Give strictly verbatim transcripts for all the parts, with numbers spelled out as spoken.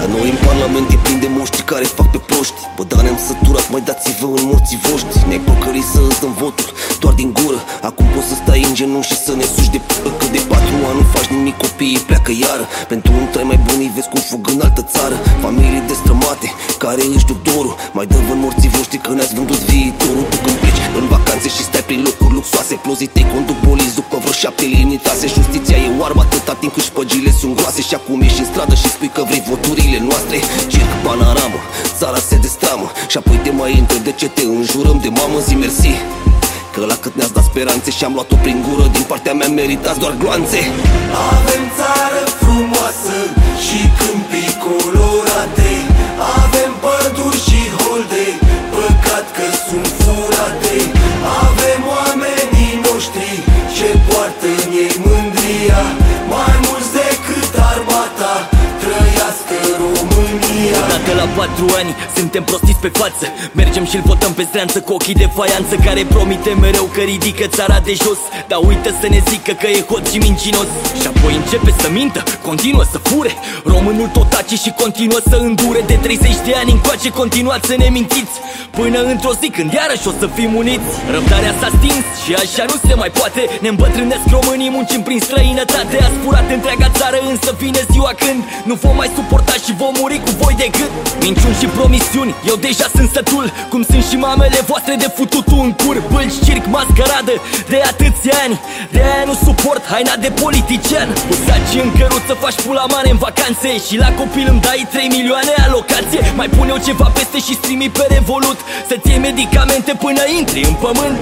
La noi în parlament e plin de moștri care fac pe proști. Bă, dar ne-am săturat, mai dați-vă în morții voștri. Ne-ai păcărit să îți dăm votul doar din gură. Acum poți să stai în genunchi și să ne suși de p***, că de patru ani nu faci nimic, copiii pleacă iară. Pentru un trai mai bun îi vezi cum fug în altă țară. Familii destrămate care își duc dorul. Mai dă-vă în morții voștri că ne-ați vândut viitorul. Tu când pleci în vacanțe și stai prin locuri luxoase, plozitei conduc bolizi după vreo șapte limitaze. Justiția e oarbă atâta timp cât șpăgile sunt groase. Și acum ești în stradă și spui că vrei voturile noastre. Circ, panoramă, țara se destramă. Și apoi te mai întreb de ce te înjurăm de mamă. Zi mersi, că la cât ne-ați dat speranțe și am luat-o prin gură. Din partea mea meritați doar gloanțe. Avem țară frumoasă și câmpii colorate. Avem păduri și holde, păcat că sunt furate. Avem oamenii noștri ce poartă în ei mândria. Mai mulți decât armata, trăiască România. Odată la patru ani suntem prostiți pe față. Mergem și-l votăm pe stranță cu ochii de faianță, care promite mereu că ridică țara de jos, dar uită să ne zică că e hot și mincinos. Și apoi începe să mintă, continuă să fure. Românul tot tace și continuă să îndure. De treizeci de ani încoace continuați să ne mințiți, până într-o zi când iarăși o să fim uniți. Răbdarea s-a stins și așa nu se mai poate. Ne îmbătrânesc românii, muncim prin străinătate. Ați furat întreaga țară, însă vine ziua când nu vom mai suporta și vom muri cu voi de gât. Minciuni și promisiuni, eu deja sunt sătul, cum sunt și mamele voastre de fututul în cur. Bâlci, circ, mascaradă, de atâția ani, de-aia nu suport haina de politician. Cu saci în căruță faci pula mare în vacanțe și la copil îmi dai trei milioane alocație. Mai pun eu ceva peste și strimi pe Revolut să-ți iei medicamente până intri în pământ.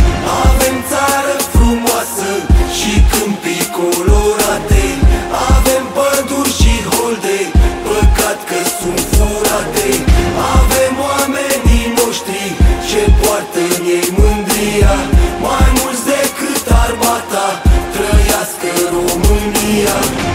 Avem țară frumoasă și câmpii colorate. Avem păduri și holde, păcat că sunt furate. Avem oamenii noștri ce poartă în ei mândria. Mai mulți decât armata, trăiască România.